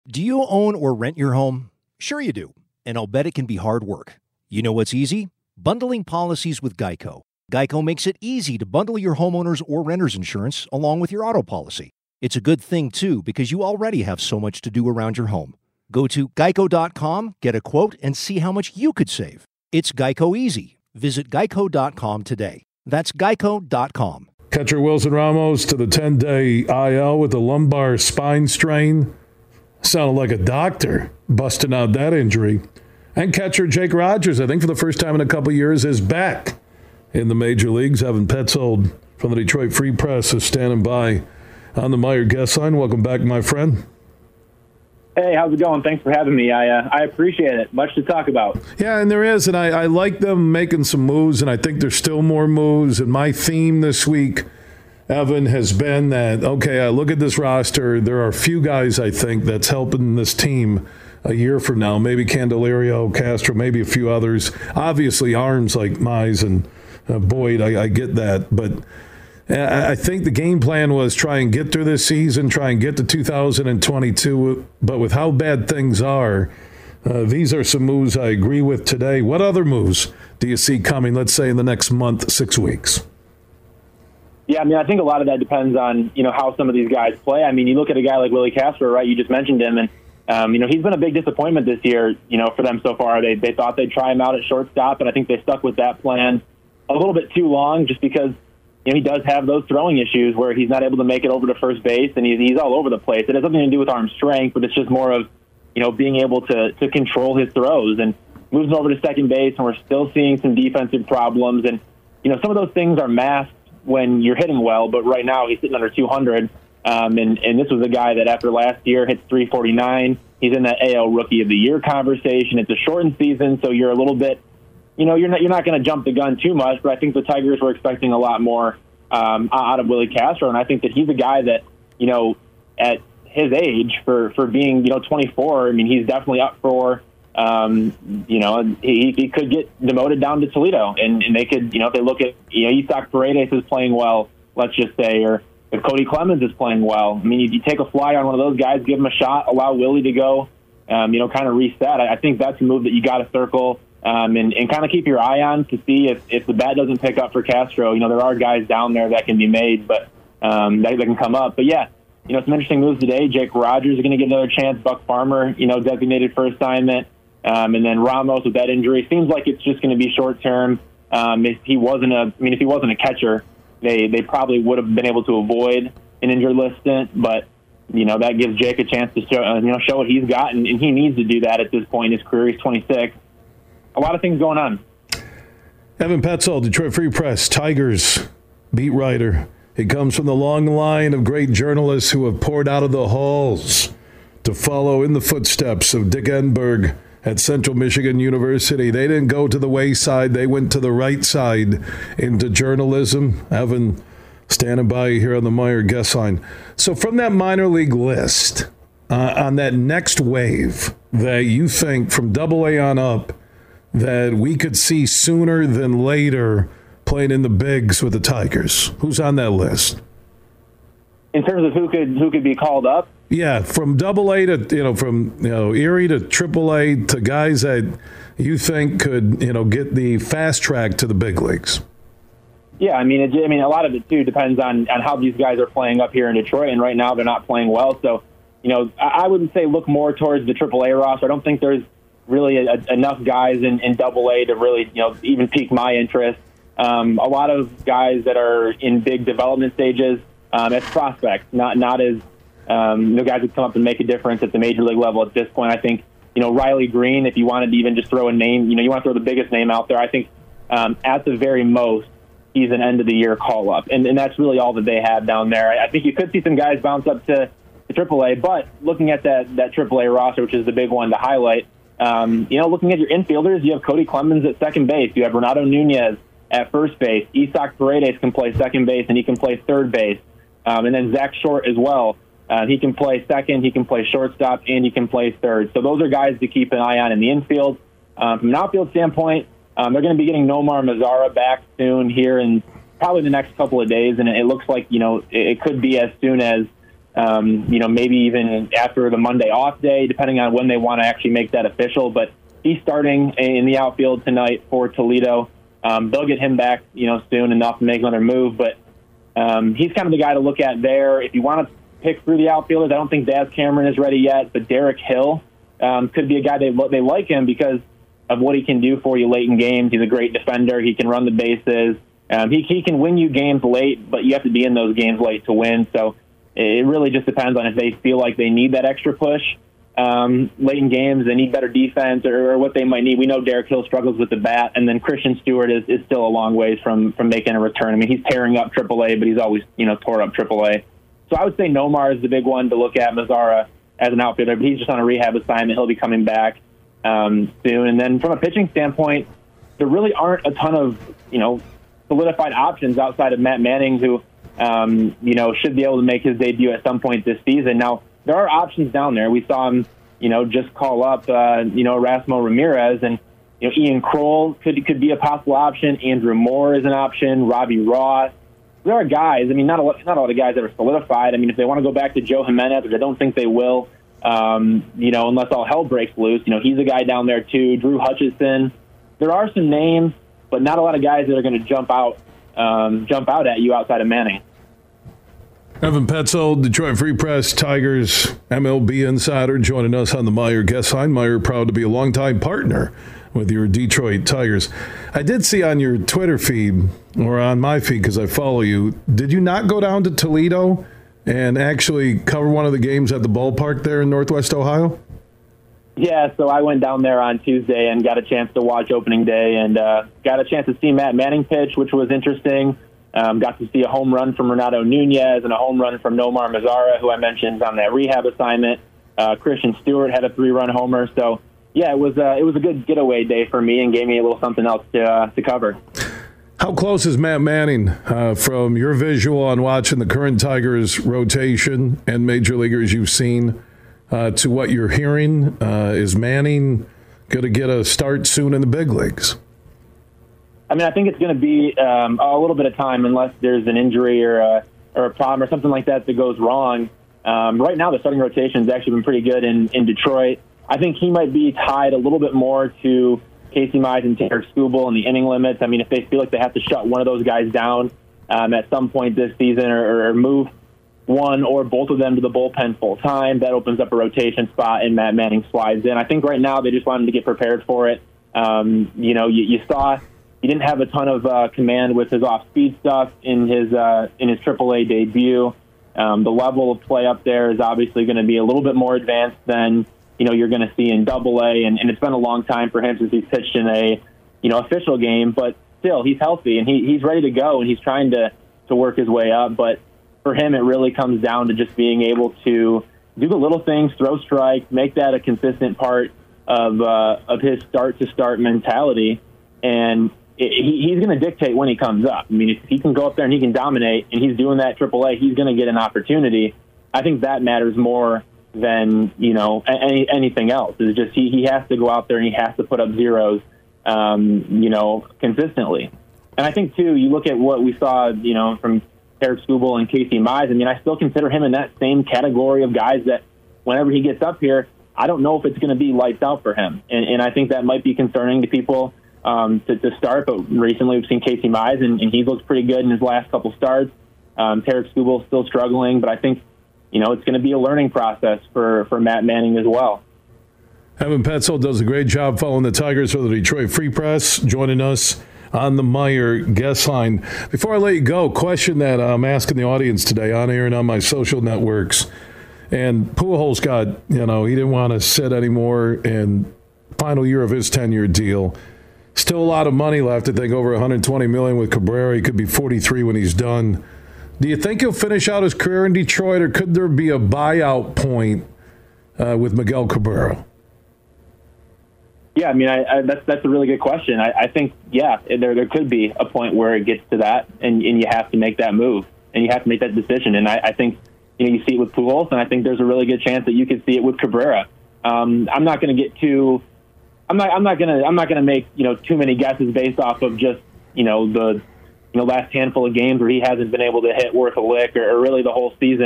Do you own or rent your home? Sure you do, and I'll bet it can be hard work. You know what's easy? Bundling policies with Geico. Geico makes it easy to bundle your homeowner's or renter's insurance along with your auto policy. It's a good thing, too, because you already have so much to do around your home. Go to geico.com, get a quote, and see how much you could save. It's Geico easy. Visit geico.com today. That's geico.com. Catcher Wilson Ramos to the 10-day IL with a lumbar spine strain. Sounded like a doctor busting out that injury. And catcher Jake Rogers, I think for the first time in a couple years, is back in the major leagues. Evan Petzold from the Detroit Free Press is standing by on the Meijer guest line. Welcome back, my friend. Hey, how's it going? Thanks for having me. I appreciate it. Much to talk about. Yeah, and there is, and I like them making some moves, and I think there's still more moves. And my theme this week, Evan, has been that, okay, I look at this roster. There are a few guys, I think, that's helping this team a year from now. Maybe Candelario, Castro, maybe a few others. Obviously, arms like Mize and Boyd, I get that. But I think the game plan was try and get through this season, try and get to 2022. But with how bad things are, these are some moves I agree with today. What other moves do you see coming, let's say, in the next month, 6 weeks? Yeah, I mean, I think a lot of that depends on, how some of these guys play. I mean, you look at a guy like Willie Castro, right? You just mentioned him, and, he's been a big disappointment this year, for them so far. They thought they'd try him out at shortstop, and I think they stuck with that plan a little bit too long just because, he does have those throwing issues where he's not able to make it over to first base, and he's all over the place. It has nothing to do with arm strength, but it's just more of, being able to control his throws, and moves over to second base, and we're still seeing some defensive problems. And, some of those things are masked when you're hitting well, but right now he's sitting under 200. And this was a guy that after last year hits 349. He's in that AL Rookie of the Year conversation. It's a shortened season, so you're a little bit, you're not going to jump the gun too much, but I think the Tigers were expecting a lot more out of Willie Castro, and I think that he's a guy that, at his age, for being, 24, I mean, he's definitely up for, he could get demoted down to Toledo, and they could, if they look at, Isaac Paredes is playing well, let's just say, or if Cody Clemens is playing well. I mean, you take a flyer on one of those guys, give him a shot, allow Willie to go, kind of reset. I think that's a move that you got to circle and kind of keep your eye on to see if the bat doesn't pick up for Castro. There are guys down there that can be made, but that can come up. But yeah, some interesting moves today. Jake Rogers is going to get another chance. Buck Farmer, designated for assignment. And then Ramos with that injury, seems like it's just going to be short term. If he wasn't a catcher, they probably would have been able to avoid an injured list stint. But that gives Jake a chance to show what he's got, and he needs to do that at this point in his career. He's 26. A lot of things going on. Evan Petzold, Detroit Free Press, Tigers beat writer. He comes from the long line of great journalists who have poured out of the halls to follow in the footsteps of Dick Enberg at Central Michigan University. They didn't go to the wayside. They went to the right side into journalism. Evan, standing by here on the Meijer guest line. So from that minor league list, on that next wave that you think from AA on up that we could see sooner than later playing in the bigs with the Tigers, who's on that list? In terms of who could be called up? Yeah, from AA to, from Erie to AAA to guys that you think could, get the fast track to the big leagues. Yeah, I mean, a lot of it too depends on how these guys are playing up here in Detroit, and right now they're not playing well. So, I wouldn't say look more towards the AAA roster. I don't think there's really enough guys in AA to really, even pique my interest. A lot of guys that are in big development stages as prospects, not as guys who come up and make a difference at the major league level at this point. I think, Riley Green, if you wanted to even just throw a name, you want to throw the biggest name out there, I think at the very most, he's an end-of-the-year call-up. And that's really all that they have down there. I think you could see some guys bounce up to AAA, but looking at that AAA roster, which is the big one to highlight, looking at your infielders, you have Cody Clemens at second base. You have Renato Nunez at first base. Isaac Paredes can play second base, and he can play third base. And then Zach Short as well. He can play second, he can play shortstop, and he can play third. So those are guys to keep an eye on in the infield. From an outfield standpoint, they're going to be getting Nomar Mazara back soon here in probably the next couple of days, and it looks like, it could be as soon as Maybe even after the Monday off day, depending on when they want to actually make that official. But he's starting in the outfield tonight for Toledo. They'll get him back, soon enough to make another move. But he's kind of the guy to look at there. If you want to pick through the outfielders, I don't think Daz Cameron is ready yet, but Derek Hill could be a guy they like him because of what he can do for you late in games. He's a great defender. He can run the bases. He can win you games late, but you have to be in those games late to win. So it really just depends on if they feel like they need that extra push late in games, they need better defense, or what they might need. We know Derek Hill struggles with the bat, and then Christian Stewart is still a long ways from making a return. I mean, he's tearing up AAA, but he's always tore up AAA. So I would say Nomar is the big one to look at. Mazzara as an outfielder, but he's just on a rehab assignment. He'll be coming back soon. And then from a pitching standpoint, there really aren't a ton of solidified options outside of Matt Manning, who should be able to make his debut at some point this season. Now, there are options down there. We saw him, just call up, Erasmo Ramirez, and Ian Kroll could be a possible option. Andrew Moore is an option. Robbie Ross. There are guys. I mean, not a lot of guys that are solidified. I mean, if they want to go back to Joe Jimenez, which I don't think they will, unless all hell breaks loose. He's a guy down there too. Drew Hutchison. There are some names, but not a lot of guys that are going to jump out at you outside of Manning. Evan Petzold, Detroit Free Press, Tigers MLB insider, joining us on the Meijer guest line. Meijer, proud to be a longtime partner with your Detroit Tigers. I did see on your Twitter feed, or on my feed because I follow you, did you not go down to Toledo and actually cover one of the games at the ballpark there in Northwest Ohio? Yeah, so I went down there on Tuesday and got a chance to watch opening day and got a chance to see Matt Manning pitch, which was interesting. Got to see a home run from Renato Nunez and a home run from Nomar Mazzara, who I mentioned on that rehab assignment. Christian Stewart had a 3-run homer. So, yeah, it was a good getaway day for me and gave me a little something else to cover. How close is Matt Manning from your visual on watching the current Tigers rotation and major leaguers you've seen to what you're hearing? Is Manning going to get a start soon in the big leagues? I mean, I think it's going to be a little bit of time unless there's an injury or a problem or something like that goes wrong. Right now, the starting rotation has actually been pretty good in Detroit. I think he might be tied a little bit more to Casey Mize and Tarik Skubal and the inning limits. I mean, if they feel like they have to shut one of those guys down at some point this season or move one or both of them to the bullpen full time, that opens up a rotation spot and Matt Manning slides in. I think right now they just want him to get prepared for it. You saw he didn't have a ton of command with his off-speed stuff in his AAA debut. The level of play up there is obviously going to be a little bit more advanced than you're going to see in AA, and it's been a long time for him since he's pitched in a official game. But still, he's healthy and he's ready to go, and he's trying to work his way up. But for him, it really comes down to just being able to do the little things, throw strikes, make that a consistent part of his start-to-start mentality, and he's going to dictate when he comes up. I mean, if he can go up there and he can dominate, and he's doing that AAA, he's going to get an opportunity. I think that matters more than anything else. It's just he has to go out there and he has to put up zeros, consistently. And I think too, you look at what we saw, from Tarik Skubal and Casey Mize. I mean, I still consider him in that same category of guys that whenever he gets up here, I don't know if it's going to be lights out for him, and I think that might be concerning to people. To start, but recently we've seen Casey Mize, and he looks pretty good in his last couple starts. Tarik Skubal still struggling, but I think it's going to be a learning process for Matt Manning as well. Evan Petzold does a great job following the Tigers for the Detroit Free Press, joining us on the Meijer guest line. Before I let you go, question that I'm asking the audience today on air and on my social networks. And Pujols got, he didn't want to sit anymore, and final year of his 10-year deal. Still a lot of money left. I think over $120 million with Cabrera. He could be 43 when he's done. Do you think he'll finish out his career in Detroit, or could there be a buyout point with Miguel Cabrera? Yeah, I mean, that's a really good question. I think, there could be a point where it gets to that, and you have to make that move, and you have to make that decision. And I think you see it with Pujols, and I think there's a really good chance that you could see it with Cabrera. I'm not going to get too. I'm not gonna make too many guesses based off of just the last handful of games where he hasn't been able to hit worth a lick, or really the whole season.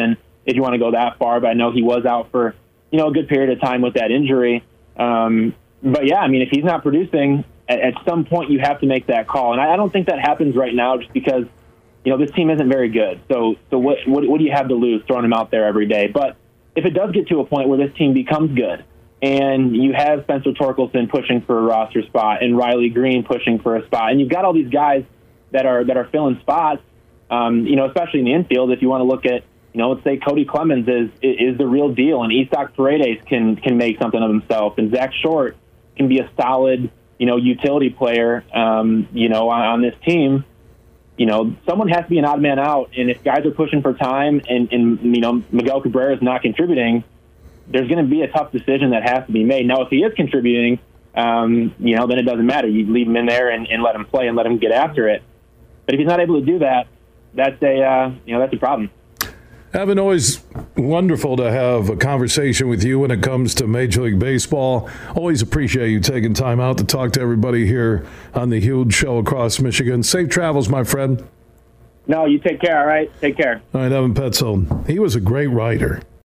if you want to go that far. But I know he was out for, a good period of time with that injury. But yeah, I mean, if he's not producing, at some point you have to make that call. And I don't think that happens right now just because, this team isn't very good. So what do you have to lose throwing him out there every day? But if it does get to a point where this team becomes good and you have Spencer Torkelson pushing for a roster spot and Riley Green pushing for a spot, and you've got all these guys that are filling spots, especially in the infield, if you want to look at, let's say Cody Clemens is the real deal, and Isak Paredes can make something of himself, and Zach Short can be a solid, utility player, on this team. Someone has to be an odd man out, and if guys are pushing for time and Miguel Cabrera is not contributing, there's going to be a tough decision that has to be made. Now, if he is contributing, then it doesn't matter. You leave him in there and let him play and let him get after it. But if he's not able to do that, that's a problem. Evan, always wonderful to have a conversation with you when it comes to Major League Baseball. Always appreciate you taking time out to talk to everybody here on the Huge Show across Michigan. Safe travels, my friend. No, you take care, all right? Take care. All right, Evan Petzold. He was a great writer.